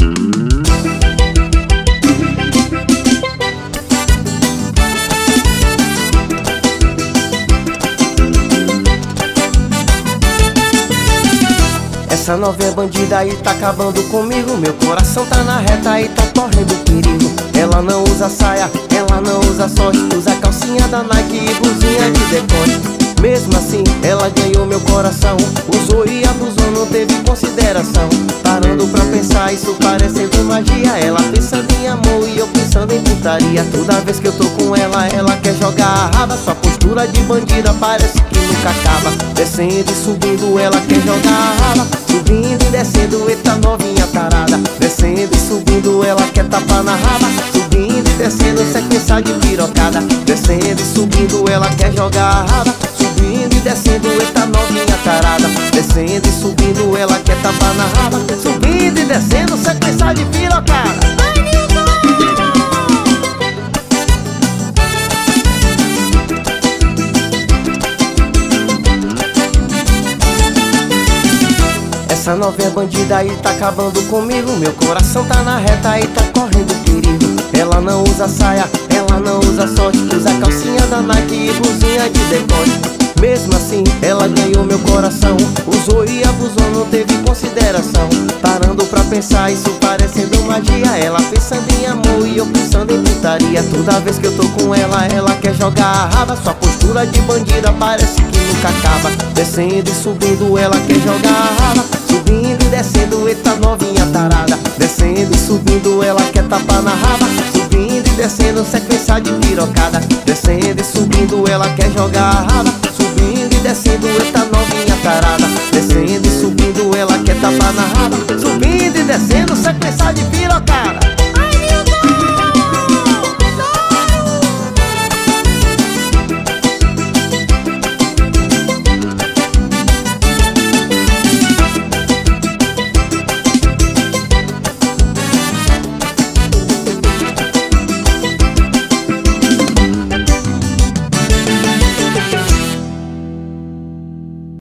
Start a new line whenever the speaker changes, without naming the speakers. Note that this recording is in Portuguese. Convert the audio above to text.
Essa nova é bandida e tá acabando comigo. Meu coração tá na reta e tá correndo perigo. Ela não usa saia, ela não usa sorte, usa calcinha da Nike e blusinha de decote. Mesmo assim, ela ganhou meu coração, usou e abusou, não teve consideração. Parando pra pensar, isso parecendo magia. Ela pensando em amor e eu pensando em putaria. Toda vez que eu tô com ela, ela quer jogar a raba. Sua postura de bandida parece que nunca acaba. Descendo e subindo, ela quer jogar a raba. Subindo e descendo, eita novinha tarada. Descendo e subindo, ela quer tapar na raba. Subindo e descendo, sequência de pirocada. Descendo e subindo, ela quer jogar a raba. Subindo e descendo, eita novinha tarada. Descendo e subindo, ela quer tapar na raba. Subindo e descendo, sequência de pirocada. Essa nova é bandida e tá acabando comigo. Meu coração tá na reta e tá correndo perigo. Ela não usa saia, ela não usa sorte, usa calcinha da Nike e blusinha de decote. Mesmo assim, ela ganhou meu coração, usou e abusou, não teve consideração. Parando pra pensar, isso parecendo magia. Ela pensando em amor e eu pensando em putaria. Toda vez que eu tô com ela, ela quer jogar a raba. Sua postura de bandida parece que nunca acaba. Descendo e subindo, ela quer jogar a raba. Subindo e descendo, eita novinha tarada. Descendo e subindo, ela quer tapar na raba. Subindo e descendo, sequência de pirocada. Descendo e subindo, ela quer jogar a raba. Subindo e descendo, eita novinha tarada. Descendo e subindo, ela quer tapar na raba.